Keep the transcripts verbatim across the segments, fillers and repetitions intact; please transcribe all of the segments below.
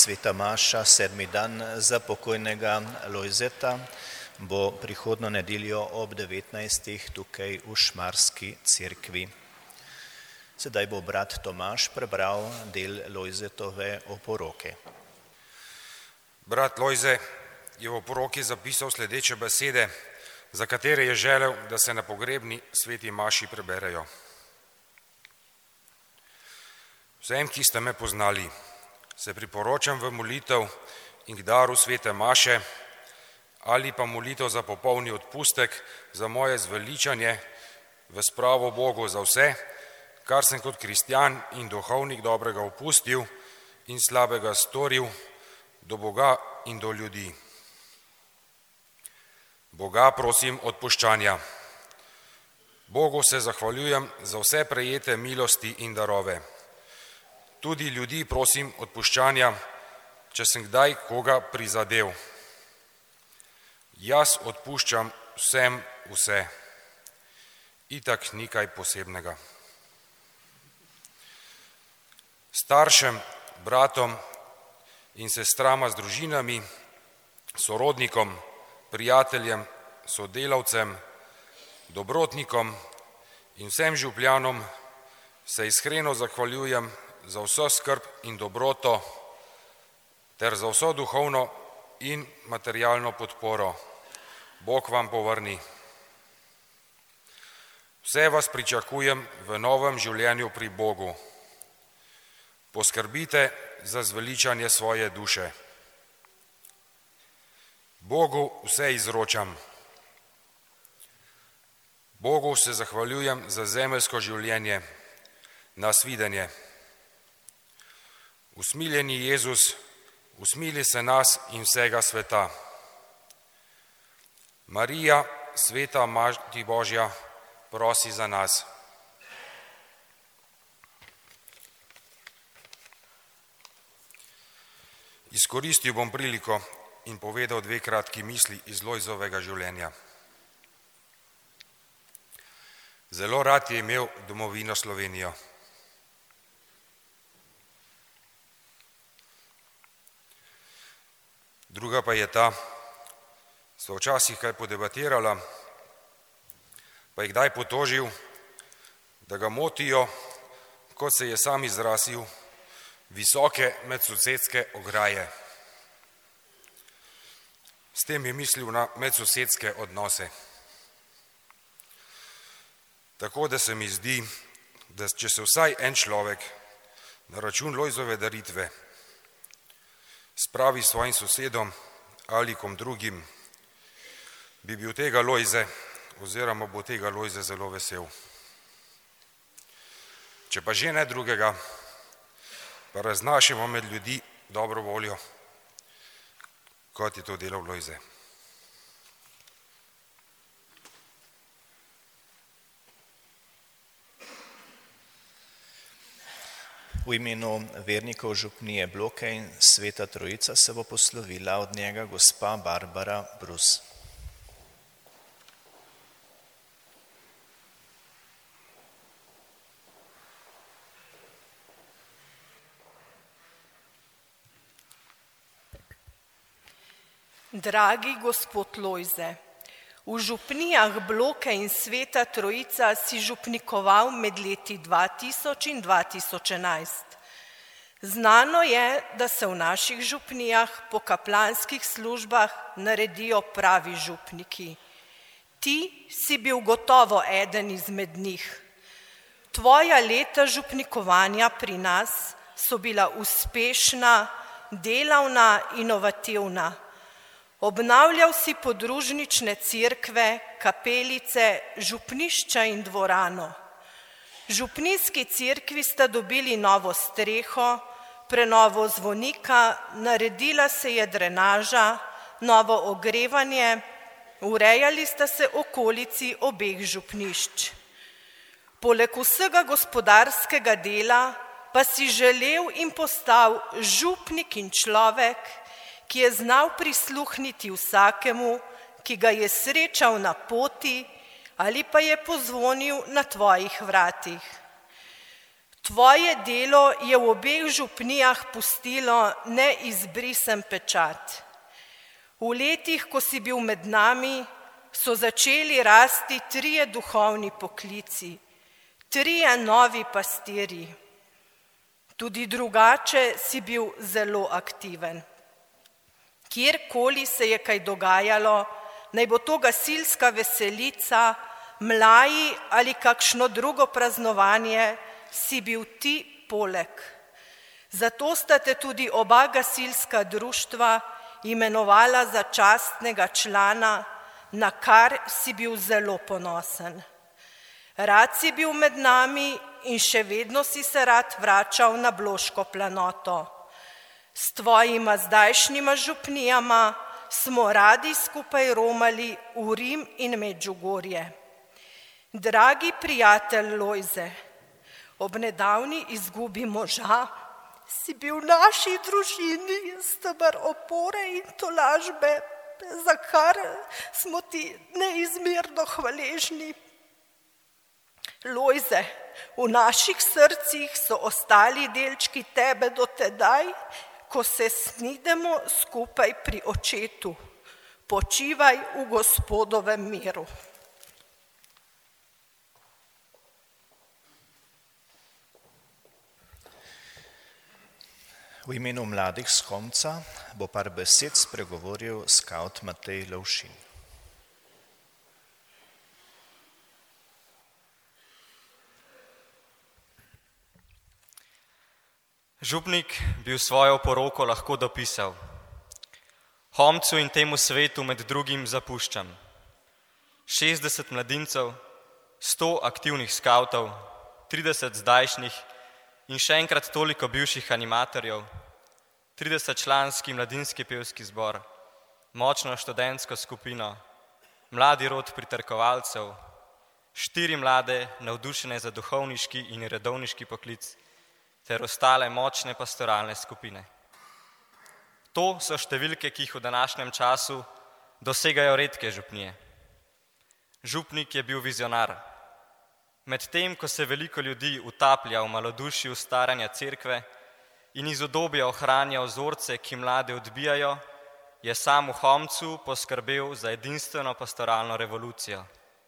sveta maša, sedmi dan za pokojnega Lojzeta, bo prihodno nedeljo ob devetnajstih tukaj v Šmarski cerkvi. Sedaj bo brat Tomaž prebral del Lojzetove oporoke. Brat Lojze je v oporoki zapisal sledeče besede, za katere je želel, da se na pogrebni sveti maši preberejo. Vsem, ki ste me poznali, se priporočam v molitev in k daru svete maše ali pa molitev za popolni odpustek za moje zveličanje v spravo Bogu za vse, kar sem kot kristjan in duhovnik dobrega opustil in slabega storil do Boga in do ljudi. Boga prosim odpuščanja. Bogu se zahvaljujem za vse prejete milosti in darove. Tudi ljudi prosim odpuščanja, če sem kdaj koga prizadel. Jaz odpuščam vsem vse. Itak ni kaj posebnega. Staršem, bratom in sestrama z družinami, sorodnikom, prijateljem, sodelavcem, dobrotnikom in vsem župljanom se iskreno zahvaljujem za vso skrb in dobroto ter za vso duhovno in materialno podporo. Bog vam povrni. Vse vas pričakujem v novem življenju pri Bogu. Poskrbite za zveličanje svoje duše. Bogu vse izročam. Bogu se zahvaljujem za zemeljsko življenje, nasvidenje. Usmiljeni Jezus, usmili se nas in vsega sveta. Marija, sveta Mati Božja, prosi za nas. Izkoristil bom priliko in povedal dve kratki misli iz Lojzovega življenja. Zelo rad je imel domovino Slovenijo. Druga pa je ta, sva včasih kaj podebatirala, pa je kdaj potožil, da ga motijo, kot se je sam izrazil, visoke medsosedske ograje. S tem je mislil na medsosedske odnose. Tako da se mi zdi, da če se vsaj en človek na račun Lojzove daritve spravi svojim sosedom ali kom drugim, bi bil tega Lojze oziroma bo tega Lojze zelo vesel. Če pa že ne drugega, pa raznašimo med ljudi dobro voljo, kot je to delal Lojze. V imenu vernikov župnije Bloke in Sveta Trojica se bo poslovila od njega gospa Barbara Brus. Dragi gospod Lojze, v župnijah Bloke in Sveta Trojica si župnikoval med leti dva tisoč in dva tisoč enajst. Znano je, da se v naših župnijah po kaplanskih službah naredijo pravi župniki. Ti si bil gotovo eden izmed njih. Tvoja leta župnikovanja pri nas so bila uspešna, delavna, inovativna. Obnavljal si podružnične cerkve, kapelice, župnišča in dvorano. Župnijski cerkvi sta dobili novo streho, prenovo zvonika, naredila se je drenaža, novo ogrevanje, urejali sta se okolici obeh župnišč. Poleg vsega gospodarskega dela pa si želel in postal župnik in človek, ki je znal prisluhniti vsakemu, ki ga je srečal na poti ali pa je pozvonil na tvojih vratih. Tvoje delo je v obeh župnijah pustilo neizbrisen pečat. V letih, ko si bil med nami, so začeli rasti trije duhovni poklici, trije novi pastirji. Tudi drugače si bil zelo aktiven. Kjerkoli se je kaj dogajalo, naj bo to gasilska veselica, mlaji ali kakšno drugo praznovanje, si bil ti poleg. Zato sta te tudi oba gasilska društva imenovala za častnega člana, na kar si bil zelo ponosen. Rad si bil med nami in še vedno si se rad vračal na Bloško planoto. S tvojima zdajšnjima župnijama smo radi skupaj romali v Rim in Medžugorje. Dragi prijatelj Lojze, ob nedavni izgubi moža si bil v naši družini steber opore in tolažbe, za kar smo ti neizmerno hvaležni. Lojze, v naših srcih so ostali delčki tebe do tedaj, ko se snidemo skupaj pri očetu. Počivaj v Gospodovem miru. V imenu mladih s Homca bo par besed spregovoril skavt Matej Lovšin. Župnik bi v svojo poroko lahko dopisal: Homcu in temu svetu med drugim zapuščam šestdeset mladincev, sto aktivnih skavtov, trideset zdajšnjih in še enkrat toliko bivših animatorjev, tridesetčlanski mladinski pevski zbor, močno študentsko skupino, mladi rod pritrkovalcev, štiri mlade navdušene za duhovniški in redovniški poklic ter ostale močne pastoralne skupine. To so številke, ki jih v današnjem času dosegajo redke župnije. Župnik je bil vizionar. Medtem, ko se veliko ljudi utaplja v malodušju staranja cerkve in iz udobja ohranja vzorce, ki mlade odbijajo, je sam v Homcu poskrbel za edinstveno pastoralno revolucijo.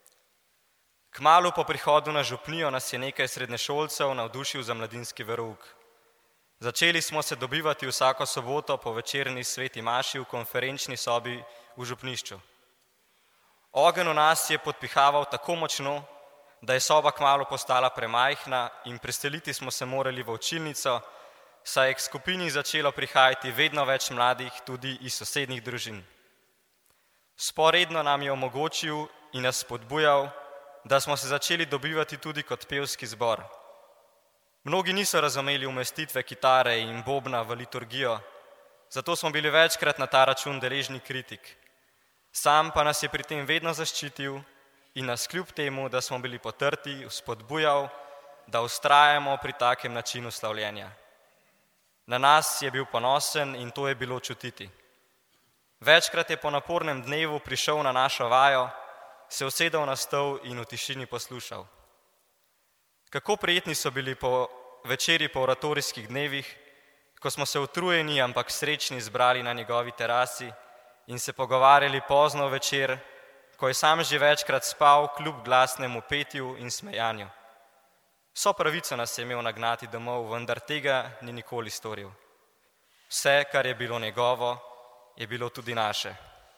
Kmalu po prihodu na župnijo nas je nekaj srednješolcev navdušil za mladinski verouk. Začeli smo se dobivati vsako soboto po večerni sveti maši v konferenčni sobi v župnišču. Ogenj v nas je podpihaval tako močno, da je soba kmalu postala premajhna in preseliti smo se morali v učilnico, saj je k skupini začelo prihajati vedno več mladih tudi iz sosednjih družin. Sporedno nam je omogočil in nas spodbujal, da smo se začeli dobivati tudi kot pevski zbor. Mnogi niso razumeli umestitve kitare in bobna v liturgijo, zato smo bili večkrat na ta račun deležni kritik. Sam pa nas je pri tem vedno zaščitil in nas kljub temu, da smo bili potrti, spodbujal, da vztrajamo pri takem načinu slavljenja. Na nas je bil ponosen in to je bilo čutiti. Večkrat je po napornem dnevu prišel na našo vajo, se usedel na stol in v tišini poslušal. Kako prijetni so bili po večeri po oratorijskih dnevih, ko smo se utrujeni, ampak srečni zbrali na njegovi terasi in se pogovarjali pozno večer, ko je sam že večkrat spal kljub glasnemu petju in smejanju. Vso pravico nas je imel nagnati domov, vendar tega ni nikoli storil. Vse, kar je bilo njegovo, je bilo tudi naše.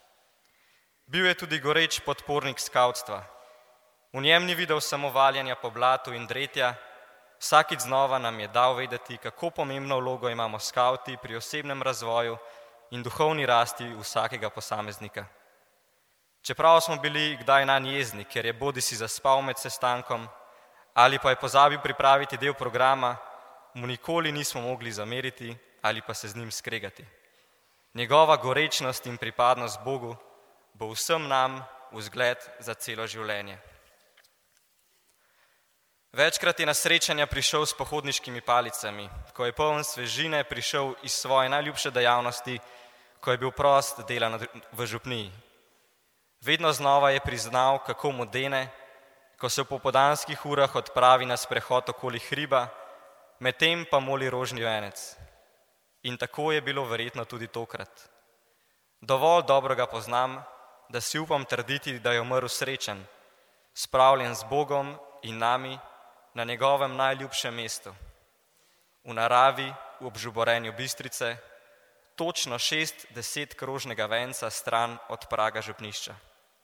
Bil je tudi goreč podpornik skavtstva. V njem ni videl samo valjanja po blatu in dretja, vsakič znova nam je dal vedeti, kako pomembno vlogo imamo skavti pri osebnem razvoju in duhovni rasti vsakega posameznika. Čeprav smo bili kdaj nanj jezni, ker je bodisi zaspal med sestankom ali pa je pozabil pripraviti del programa, mu nikoli nismo mogli zameriti ali pa se z njim skregati. Njegova gorečnost in pripadnost Bogu bo vsem nam vzgled za celo življenje. Večkrat je na srečanja prišel s pohodniškimi palicami, ko je poln svežine prišel iz svoje najljubše dejavnosti, ko je bil prost delan v župniji. Vedno znova je priznal, kako mu dene, ko se v popoldanskih urah odpravi na sprehod okoli hriba medtem pa moli rožni venec. In tako je bilo verjetno tudi tokrat. Dovolj dobro ga poznam, da si upam trditi, da je umrl srečen, spravljen z Bogom in nami na njegovem najljubšem mestu. V naravi, v obžuborenju Bistrice, točno šest deset krožnega venca stran od praga župnišča.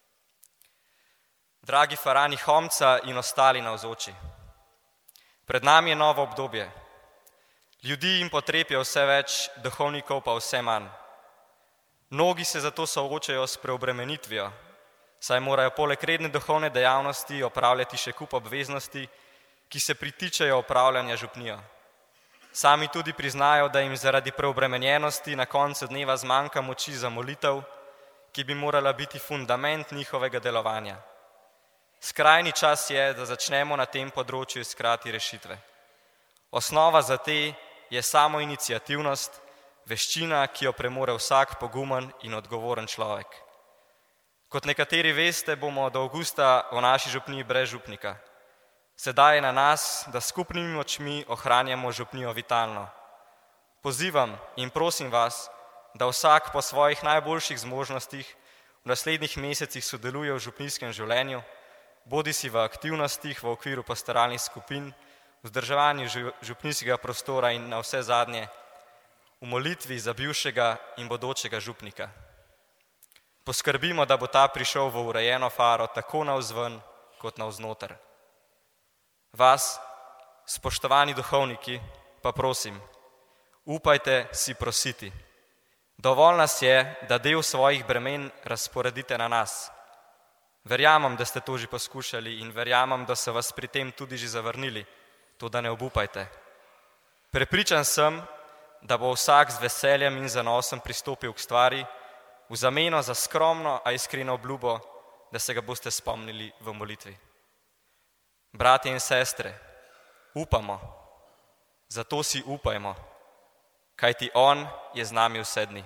Dragi farani Homca in ostali navzoči, pred nami je novo obdobje. Ljudi in potreb je vse več, duhovnikov pa vse manj. Mnogi se zato soočajo s preobremenitvijo, saj morajo poleg redne duhovne dejavnosti opravljati še kup obveznosti, ki se pritičejo opravljanja župnijo. Sami tudi priznajo, da jim zaradi preobremenjenosti na koncu dneva zmanjka moči za molitev, ki bi morala biti fundament njihovega delovanja. Skrajni čas je, da začnemo na tem področju iskati rešitve. Osnova za te je samo iniciativnost, veščina, ki jo premore vsak pogumen in odgovoren človek. Kot nekateri veste, bomo do avgusta v naši župniji brez župnika. Sedaj je na nas, da skupnimi močmi ohranjamo župnijo vitalno. Pozivam in prosim vas, da vsak po svojih najboljših zmožnostih v naslednjih mesecih sodeluje v župnijskem življenju, bodi si v aktivnostih v okviru pastoralnih skupin, vzdrževanju župnijskega prostora in na vse zadnje v molitvi za bivšega in bodočega župnika. Poskrbimo, da bo ta prišel v urejeno faro tako navzven kot navznoter. Vas, spoštovani duhovniki, pa prosim, upajte si prositi. Dovolj nas je, da del svojih bremen razporedite na nas. Verjamem, da ste to že poskušali in verjamem, da so vas pri tem tudi že zavrnili, to da ne obupajte. Prepričan sem, da bo vsak z veseljem in zanosom pristopil k stvari, v zameno za skromno, a iskreno obljubo, da se ga boste spomnili v molitvi. Bratje in sestre, upamo, zato si upajmo, kajti on je z nami vse dni.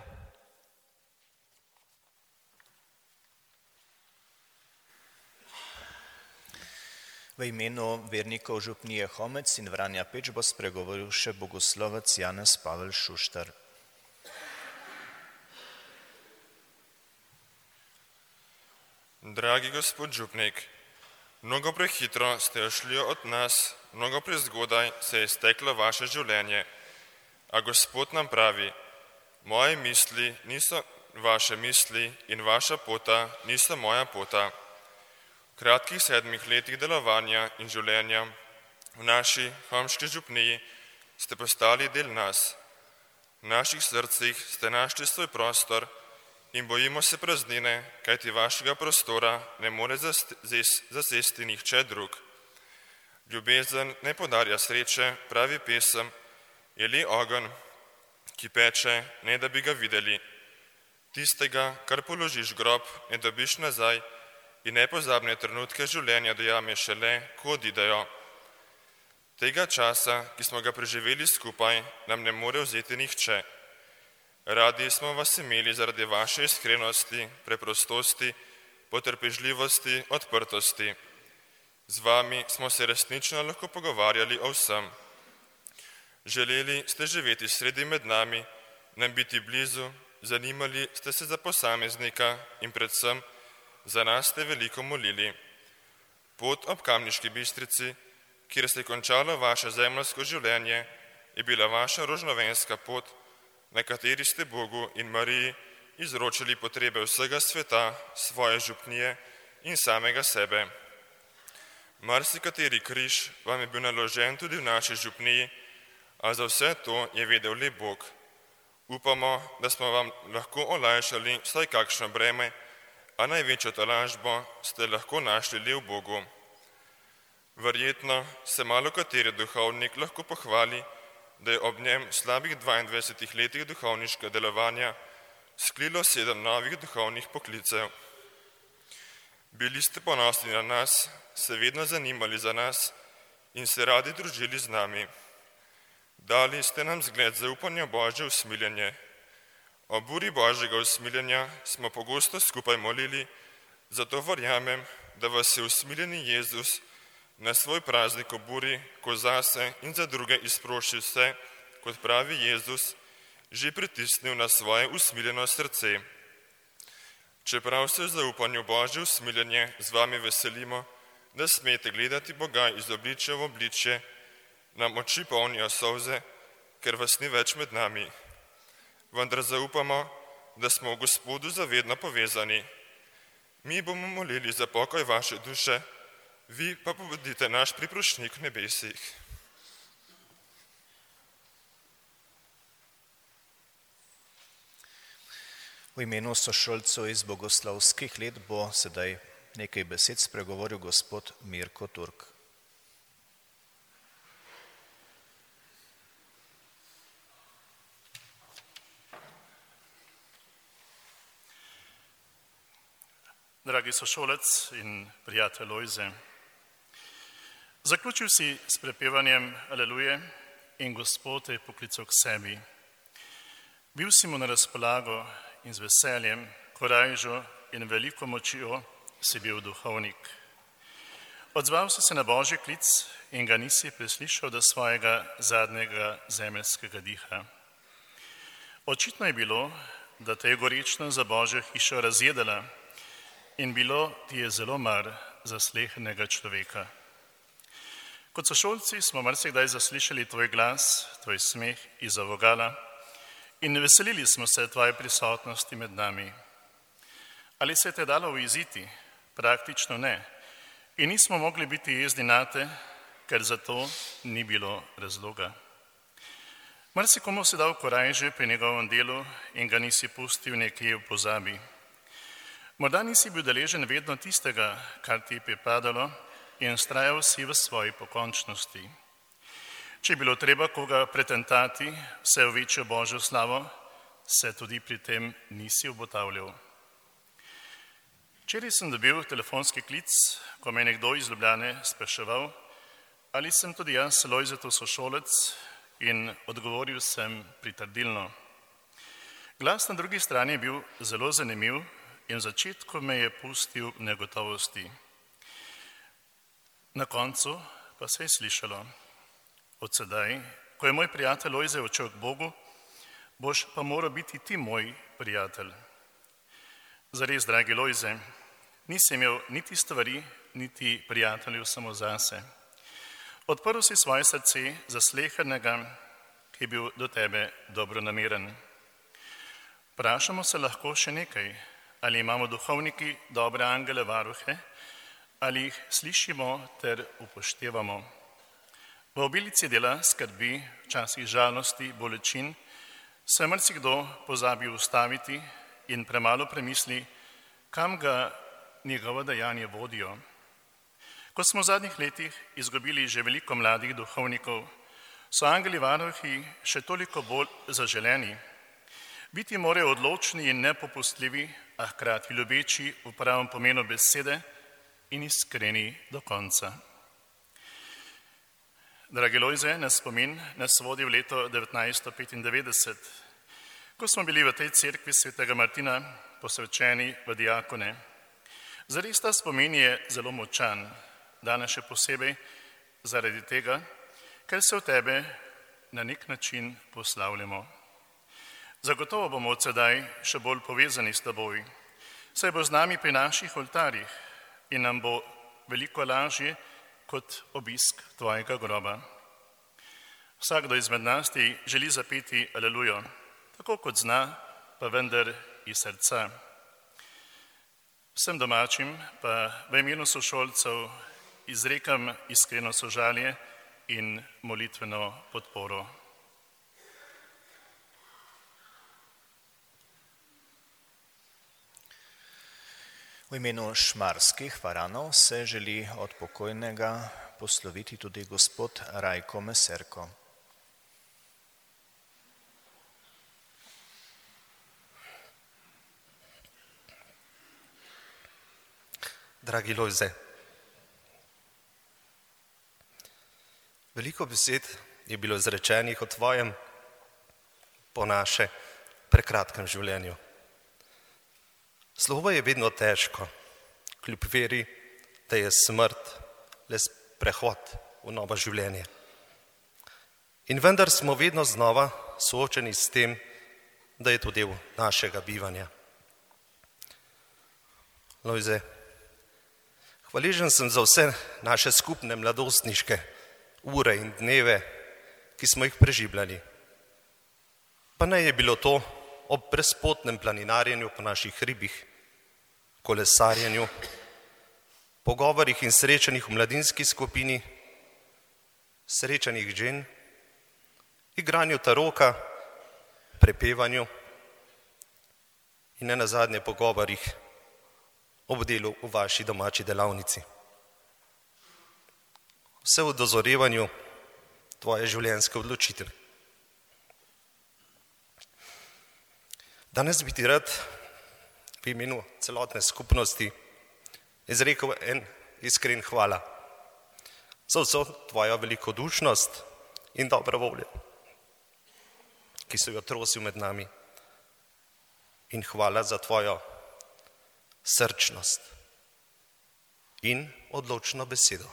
V imenu vernikov župnije Homec in Vranja Peč bo spregovoril še bogoslovec Janez Pavel Šuštar. Dragi gospod župnik, mnogo prehitro ste odšli od nas, mnogo prezgodaj se je izteklo vaše življenje, a Gospod nam pravi, moje misli niso vaše misli in vaša pota niso moja pota. V kratkih sedmih letih delovanja in življenja v naši homški župniji ste postali del nas. V naših srcih ste našli svoj prostor in bojimo se praznine, kajti vašega prostora ne more zasesti nihče drug. Ljubezen ne podarja sreče, pravi pesem, je le ogenj, ki peče, ne da bi ga videli. Tistega, kar položiš grob, ne dobiš nazaj in nepozabne trenutke življenja dojameš šele, ko odidejo. Tega časa, ki smo ga preživeli skupaj, nam ne more vzeti nihče. Radi smo vas imeli zaradi vaše iskrenosti, preprostosti, potrpežljivosti, odprtosti. Z vami smo se resnično lahko pogovarjali o vsem. Želeli ste živeti sredi med nami, nam biti blizu, zanimali ste se za posameznika in predvsem za nas ste veliko molili. Pot ob Kamniški Bistrici, kjer se je končalo vaše zemljsko življenje, je bila vaša rožnovenska pot, na kateri ste Bogu in Mariji izročili potrebe vsega sveta, svoje župnije in samega sebe. Marsikateri križ vam je bil naložen tudi v naši župniji, a za vse to je vedel le Bog. Upamo, da smo vam lahko olajšali vsaj kakšno breme, a največjo tolažbo ste lahko našli le v Bogu. Verjetno se malo kateri duhovnik lahko pohvali, da je ob njem v slabih dvaindvajsetih letih duhovniškega delovanja sklilo sedem novih duhovnih poklicev. Bili ste ponosni na nas, se vedno zanimali za nas in se radi družili z nami. Dali ste nam zgled zaupanja Božje usmiljenje. Ob uri Božjega usmiljenja smo pogosto skupaj molili, zato verjamem, da vas je usmiljeni Jezus na svoj praznik oburi, ko zase in za druge izproši vse, kot pravi Jezus, že pritisnil na svoje usmiljeno srce. Čeprav se v zaupanju Božje usmiljenje z vami veselimo, da smete gledati Boga iz obličja v obličje, nam oči polnijo solze, ker vas ni več med nami. Vendar zaupamo, da smo v Gospodu zavedno povezani. Mi bomo molili za pokoj vaše duše, vi pa pobudite naš priprošnjik v nebesih. V imenu sošolcev iz bogoslovskih let bo sedaj nekaj besed spregovoril gospod Mirko Turk. Dragi sošolec in prijatelj Lojze, zaključil si s prepevanjem Aleluje in Gospod te je poklical k sebi. Bil si mu na razpolago in z veseljem, korajžo in veliko močjo si bil duhovnik. Odzval si se na Božji klic in ga nisi preslišal do svojega zadnjega zemeljskega diha. Očitno je bilo, da te je gorečnost za Božjo hišo razjedala in bilo ti je zelo mar za slehernega človeka. Kot sošolci smo marsikdaj zaslišali tvoj glas, tvoj smeh izza vogala in veselili smo se tvoje prisotnosti med nami. Ali se je te dalo uiziti? Praktično ne. In nismo mogli biti jezni nate, ker za to ni bilo razloga. Marsikomu si dal korajže pri njegovem delu in ga nisi pustil nekje v pozabi. Morda nisi bil deležen vedno tistega, kar ti je pripadalo in vztrajal si v svoji pokončnosti. Če je bilo treba koga pretentati vse v večjo Božjo slavo, se tudi pri tem nisi obotavljal. Včeraj sem dobil telefonski klic, ko me je nekdo iz Ljubljane spraševal, ali sem tudi jaz Lojzetov sošolec, in odgovoril sem pritrdilno. Glas na drugi strani je bil zelo zanimiv in v začetku me je pustil v negotovosti. Na koncu pa se je slišalo: od sedaj, ko je moj prijatelj Lojze odšel k Bogu, boš pa moral biti ti moj prijatelj. Zares, dragi Lojze, nisi imel niti stvari, niti prijateljev samo zase. Odprl si svoje srce za slehernega, ki je bil do tebe dobronameren. Vprašamo se lahko še nekaj, ali imamo duhovniki dobre angele varuhe, ali jih slišimo ter upoštevamo. V obilici dela, skrbi, včasih žalosti, bolečin, se marsikdo pozabi ustaviti in premalo premisli, kam ga njegovo dejanje vodijo. Ko smo v zadnjih letih izgubili že veliko mladih duhovnikov, so angeli varuhi še toliko bolj zaželeni. Biti morajo odločni in nepopustljivi, a hkrati ljubeči v pravem pomenu besede in iskreni do konca. Dragi Lojze, na spomin nas vodi v leto devetnajststo petindevetdeset, ko smo bili v tej cerkvi svetega Martina posvečeni v diakone. Zares ta spomin je zelo močan, danes še posebej zaradi tega, ker se v tebe na nek način poslavljamo. Zagotovo bomo od sedaj še bolj povezani s teboj, saj bo z nami pri naših oltarjih in nam bo veliko lažje kot obisk tvojega groba. Vsakdo izmed nas ti želi zapeti Alelujo, tako kot zna, pa vendar iz srca. Vsem domačim pa v imenu sošolcev izrekam iskreno sožalje in molitveno podporo. V imenu šmarskih varanov se želi od pokojnega posloviti tudi gospod Rajko Meserko. Dragi Lojze, veliko besed je bilo izrečenih o tvojem po naše prekratkem življenju. Slovo je vedno težko, kljub veri, da je smrt le prehod v novo življenje. In vendar smo vedno znova soočeni s tem, da je to del našega bivanja. Lojze, hvaležen sem za vse naše skupne mladostniške ure in dneve, ki smo jih preživljali. Pa naj je bilo to ob brezpotnem planinarjenju po naših hribih, kolesarjenju, pogovorih in srečanjih v mladinski skupini, srečanjih žen, igranju taroka, prepevanju in ne nazadnje pogovorih ob delu v vaši domači delavnici. Vse v dozorevanju tvoje življenjske odločitve. Danes bi ti rad v imenu celotne skupnosti izrekel en iskren hvala za vso tvojo velikodušnost in dobro voljo, ki so jo trosil med nami. In hvala za tvojo srčnost in odločno besedo.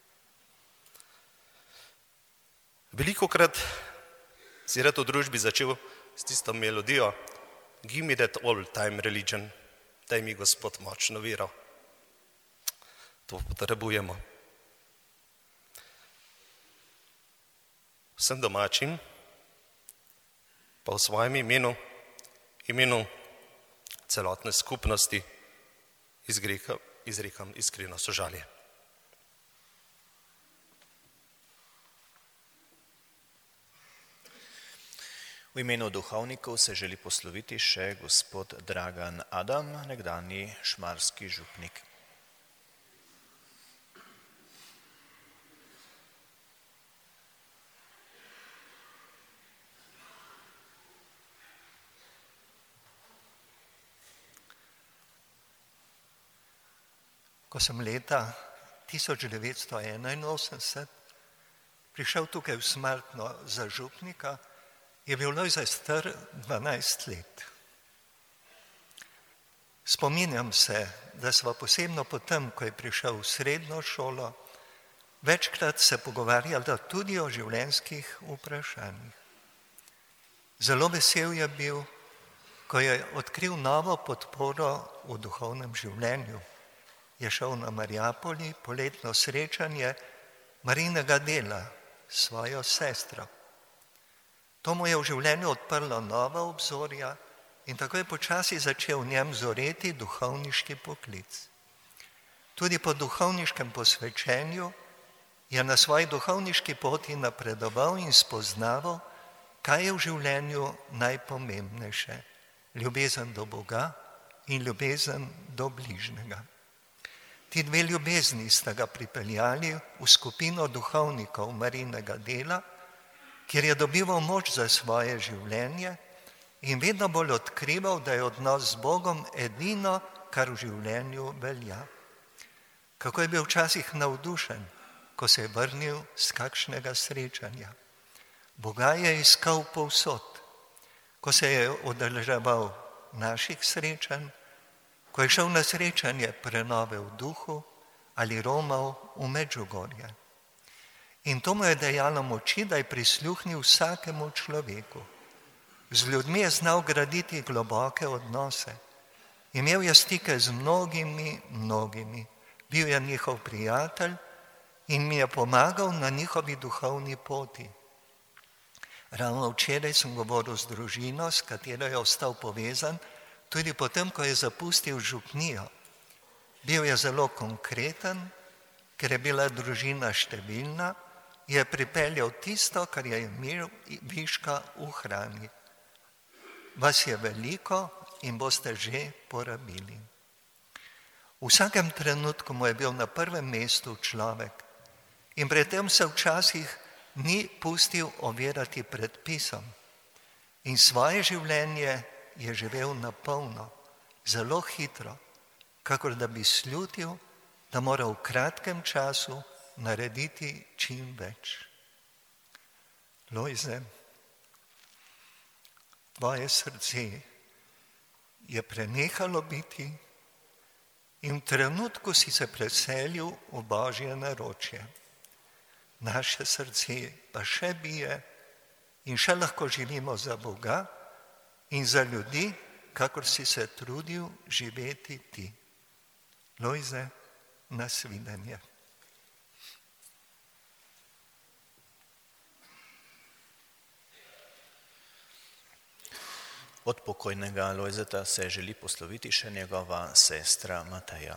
Velikokrat si rad v družbi začel s tisto melodijo Give me that old-time religion, daj mi Gospod močno vero. To potrebujemo. Vsem domačim pa v svojem imenu, imenu celotne skupnosti izrekam, izrekam iskreno sožalje. V imenu duhovnikov se želi posloviti še gospod Dragan Adam, nekdanji šmarski župnik. Ko sem leta tisoč devetsto enainosemdeset prišel tukaj v Smrtno za župnika, je bil Lojze star dvanajst let. Spominjam se, da sva posebno potem, ko je prišel v srednjo šolo, večkrat se pogovarjala tudi o življenjskih vprašanjih. Zelo vesel je bil, ko je odkril novo podporo v duhovnem življenju. Je šel na Mariapoli poletno srečanje Marijinega dela s svojo sestro. To mu je v življenju odprlo nova obzorja in tako je počasi začel v njem zoreti duhovniški poklic. Tudi po duhovniškem posvečenju je na svoji duhovniški poti napredoval in spoznaval, kaj je v življenju najpomembnejše. Ljubezen do Boga in ljubezen do bližnjega. Ti dve ljubezni sta ga pripeljali v skupino duhovnikov Marijinega dela, kjer je dobival moč za svoje življenje in vedno bolj odkrival, da je odnos z Bogom edino, kar v življenju velja. Kako je bil včasih navdušen, ko se je vrnil z kakšnega srečanja. Boga je iskal povsod, ko se je udeleževal naših srečanj, ko je šel na srečanje prenove v duhu ali romal v Medžugorje. In to mu je dajalo moči, da je prisluhnil vsakemu človeku. Z ljudmi je znal graditi globoke odnose. Imel je stike z mnogimi, mnogimi. Bil je njihov prijatelj in mi je pomagal na njihovi duhovni poti. Ravno včeraj sem govoril z družino, s katero je ostal povezan, tudi potem, ko je zapustil župnijo. Bil je zelo konkreten, ker je bila družina številna, je pripeljal tisto, kar je imel viška v hrani. Vas je veliko in boste že porabili. V vsakem trenutku mu je bil na prvem mestu človek in pred tem se včasih ni pustil ovirati predpisom in svoje življenje je živel na polno, zelo hitro, kakor da bi slutil, da mora v kratkem času narediti čim več. Lojze, tvoje srce je prenehalo biti in v trenutku si se preselil v Božje naročje. naše srce pa še bije in še lahko živimo za Boga in za ljudi, kakor si se trudil živeti ti. Lojze, nasvidenje. Od pokojnega Lojzeta se želi posloviti še njegova sestra Mateja.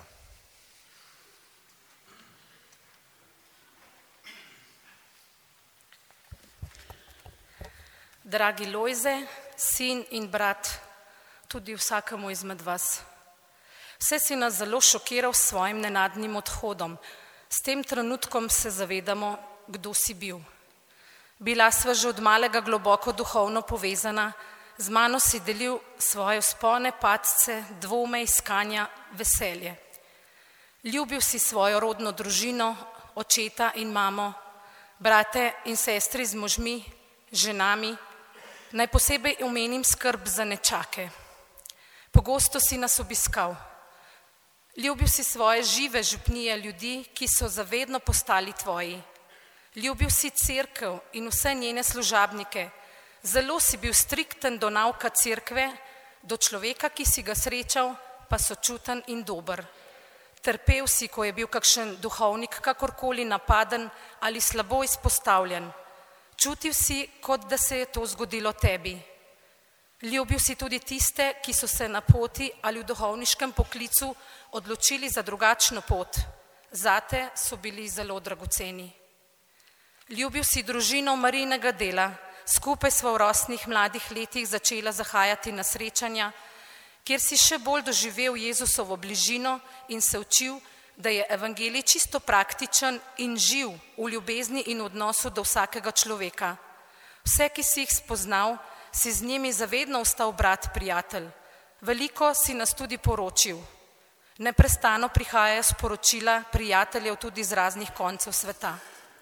Dragi Lojze, sin in brat, tudi vsakemu izmed vas. Vse si nas zelo šokiral s svojim nenadnim odhodom. S tem trenutkom se zavedamo, kdo si bil. Bila sva že od malega globoko duhovno povezana, z mano si delil svoje vzpone, padce, dvome, iskanja, veselje. Ljubil si svojo rodno družino, očeta in mamo, brate in sestri z možmi, ženami. Naj posebej omenim skrb za nečake. Pogosto si nas obiskal. Ljubil si svoje žive župnije ljudi, ki so zavedno postali tvoji. Ljubil si cerkev in vse njene služabnike. Zelo si bil strikten do nauka cerkve, do človeka, ki si ga srečal, pa sočuten in dober. Trpel si, ko je bil kakšen duhovnik kakorkoli napaden ali slabo izpostavljen. Čutil si, kot da se je to zgodilo tebi. Ljubil si tudi tiste, ki so se na poti ali v duhovniškem poklicu odločili za drugačno pot. Zate so bili zelo dragoceni. Ljubil si družino Marijinega dela. Skupaj sva v rosnih mladih letih začela zahajati na srečanja, kjer si še bolj doživel Jezusovo bližino in se učil, da je evangelij čisto praktičen in živ v ljubezni in odnosu do vsakega človeka. Vse, ki si jih spoznal, si z njimi zavedno ostal brat, prijatelj. Veliko si nas tudi poročil. Neprestano prihajajo sporočila prijateljev tudi z raznih koncev sveta.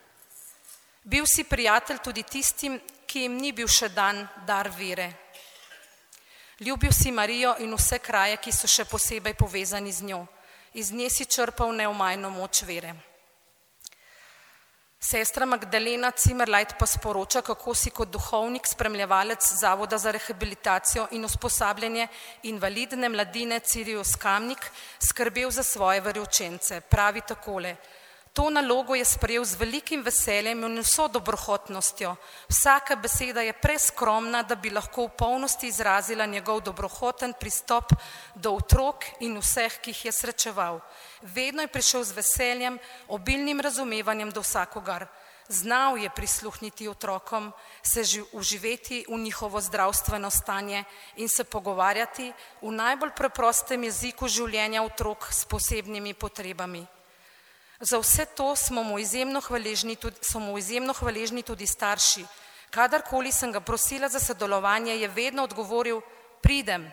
Bil si prijatelj tudi tistim, ki jim ni bil še dan dar vere. Ljubil si Marijo in vse kraje, ki so še posebej povezani z njo. Iz nje si črpal neomajno moč vere. Sestra Magdalena Cimerlajt pa sporoča, kako si kot duhovnik spremljevalec Zavoda za rehabilitacijo in usposabljanje invalidne mladine Cirius Kamnik skrbel za svoje veroučence. Pravi takole: to nalogo je sprejel z velikim veseljem in vso dobrohotnostjo. Vsaka beseda je preskromna, da bi lahko v polnosti izrazila njegov dobrohoten pristop do otrok in vseh, ki jih je srečeval. Vedno je prišel z veseljem, obilnim razumevanjem do vsakogar. Znal je prisluhniti otrokom, se uživeti v njihovo zdravstveno stanje in se pogovarjati v najbolj preprostem jeziku življenja otrok s posebnimi potrebami. Za vse to smo mu izjemno hvaležni tudi, so mu izjemno hvaležni tudi starši. Kadarkoli sem ga prosila za sodelovanje, je vedno odgovoril: pridem.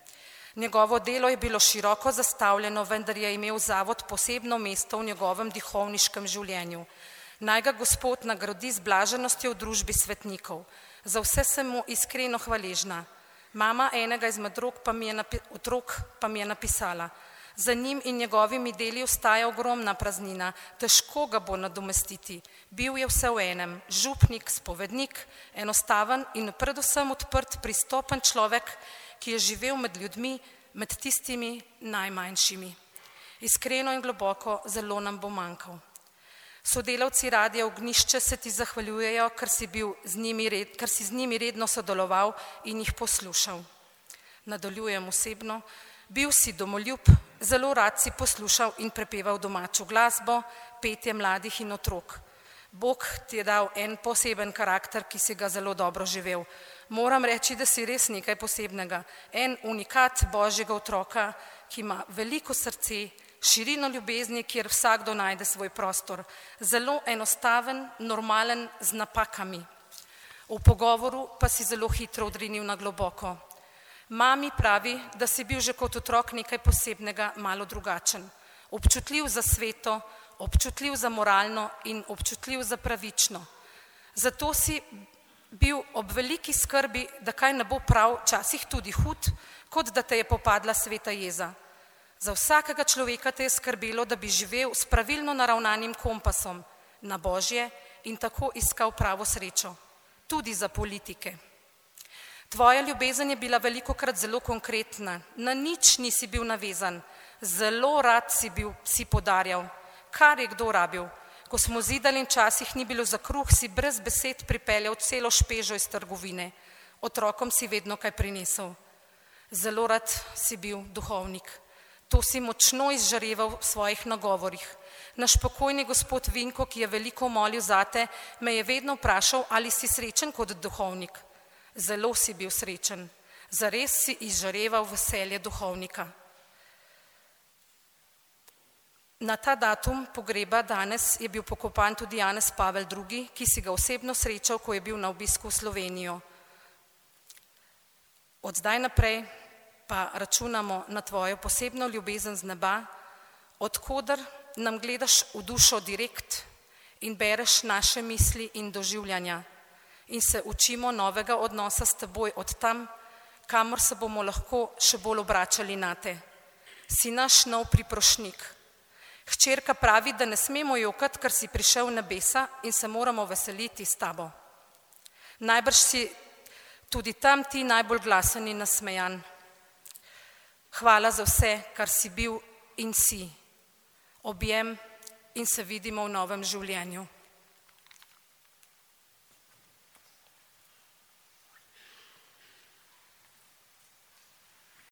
Njegovo delo je bilo široko zastavljeno, vendar je imel zavod posebno mesto v njegovem duhovniškem življenju. Naj ga Gospod nagradi z blaženostjo v družbi svetnikov. Za vse sem mu iskreno hvaležna. Mama enega izmed otrok pa mi je, napi- otrok pa mi je napisala: za njim in njegovimi deli ostaja ogromna praznina, težko ga bo nadomestiti. Bil je vse v enem, župnik, spovednik, enostaven in predvsem odprt, pristopen človek, ki je živel med ljudmi, med tistimi najmanjšimi. Iskreno in globoko zelo nam bo manjkal. Sodelavci Radia Ognjišče se ti zahvaljujejo, ker si, bil z njimi red, ker si z njimi redno sodeloval in jih poslušal. Nadaljujem osebno. Bil si domoljub, zelo rad si poslušal in prepeval domačo glasbo, petje mladih in otrok. Bog ti je dal en poseben karakter, ki si ga zelo dobro živel. Moram reči, da si res nekaj posebnega. En unikat Božjega otroka, ki ima veliko srce, širino ljubezni, kjer vsakdo najde svoj prostor. Zelo enostaven, normalen, z napakami. V pogovoru pa si zelo hitro odrinil na globoko. Mami pravi, da si bil že kot otrok nekaj posebnega, malo drugačen. Občutljiv za sveto, občutljiv za moralno in občutljiv za pravično. Zato si bil ob veliki skrbi, da kaj ne bo prav, časih tudi hud, kot da te je popadla sveta jeza. Za vsakega človeka te je skrbelo, da bi živel s pravilno naravnanim kompasom na Božje in tako iskal pravo srečo, tudi za politike. Tvoja ljubezen je bila velikokrat zelo konkretna, na nič nisi bil navezan, zelo rad si bil, si podarjal, kar je kdo rabil. Ko smo zidali in časih ni bilo za kruh, si brez besed pripeljal celo špežo iz trgovine. Otrokom si vedno kaj prinesel. Zelo rad si bil duhovnik. To si močno izžareval v svojih nagovorih. Naš pokojni gospod Vinko, ki je veliko molil zate, me je vedno vprašal, ali si srečen kot duhovnik. Zelo si bil srečen. Zares si izžareval veselje duhovnika. Na ta datum pogreba danes je bil pokopan tudi Janez Pavel drugi., ki si ga osebno srečal, ko je bil na obisku v Slovenijo. Od zdaj naprej pa računamo na tvojo posebno ljubezen z neba, odkoder nam gledaš v dušo direkt in bereš naše misli in doživljanja in se učimo novega odnosa s teboj od tam, kamor se bomo lahko še bolj obračali nate. Si naš nov priprošnik. Hčerka pravi, da ne smemo jokati, ker si prišel v nebesa in se moramo veseliti s tabo. Najbrž si tudi tam ti najbolj glasen in nasmejan. Hvala za vse, kar si bil in si. Objem in se vidimo v novem življenju.